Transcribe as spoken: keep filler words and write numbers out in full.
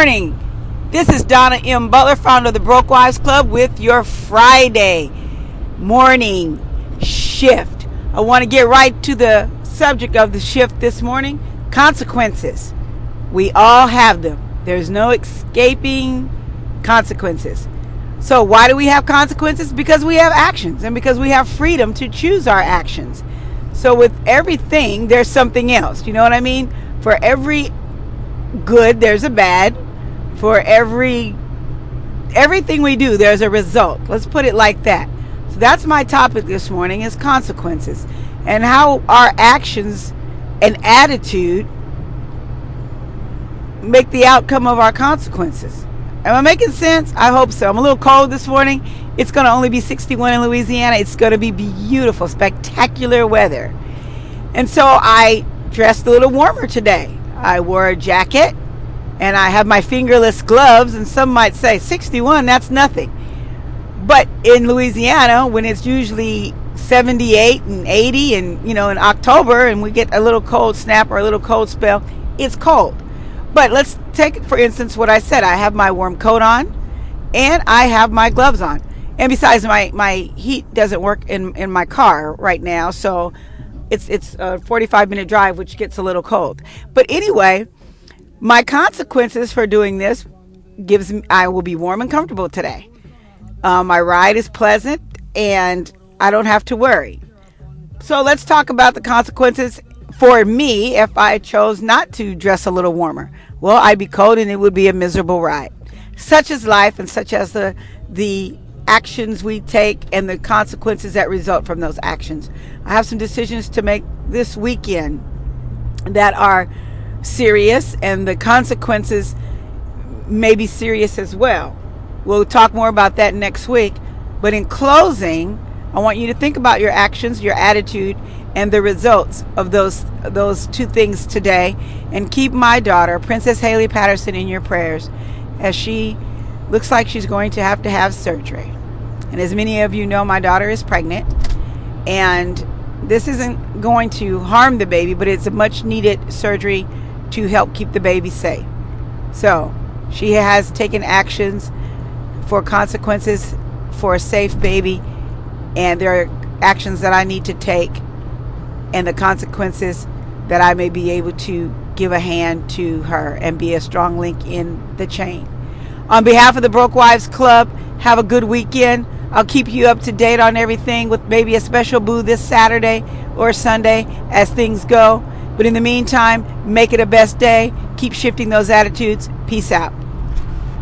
morning. This is Donna M. Butler, founder of the Broke Wives Club, with your Friday morning shift. I want to get right to the subject of the shift this morning. Consequences. We all have them. There's no escaping consequences. So why do we have consequences? Because we have actions, and because we have freedom to choose our actions. So with everything, there's something else. You know what I mean? For every good, there's a bad. For every everything we do, there's a result. Let's put it like that. So that's my topic this morning, is consequences, and how our actions and attitude make the outcome of our consequences. Am I making sense? I hope so. I'm a little cold this morning. It's going to only be sixty-one in Louisiana. It's going to be beautiful, spectacular weather. And so I dressed a little warmer today. I wore a jacket, and I have my fingerless gloves, and some might say sixty-one, that's nothing. But in Louisiana, when it's usually seventy-eight and eighty, and you know, in October, and we get a little cold snap or a little cold spell, it's cold. But let's take, for instance, what I said. I have my warm coat on, and I have my gloves on. And besides, my, my heat doesn't work in, in my car right now, so it's it's a forty-five minute drive, which gets a little cold. But anyway, my consequences for doing this gives me, I will be warm and comfortable today. Um, my ride is pleasant, and I don't have to worry. So let's talk about the consequences for me if I chose not to dress a little warmer. Well, I'd be cold, and it would be a miserable ride. Such is life, and such as the the actions we take and the consequences that result from those actions. I have some decisions to make this weekend that are serious, and the consequences may be serious as well. We'll talk more about that next week. But in closing, I want you to think about your actions, your attitude, and the results of those those two things today. And keep my daughter, Princess Haley Patterson, in your prayers, as she looks like she's going to have to have surgery. And as many of you know, my daughter is pregnant, and this isn't going to harm the baby, but it's a much needed surgery to help keep the baby safe. So she has taken actions for consequences for a safe baby, and there are actions that I need to take, and the consequences that I may be able to give a hand to her and be a strong link in the chain. On behalf of the Broke Wives Club, have a good weekend. I'll keep you up to date on everything, with maybe a special boo this Saturday or Sunday as things go. But in the meantime, make it a best day. Keep shifting those attitudes. Peace out.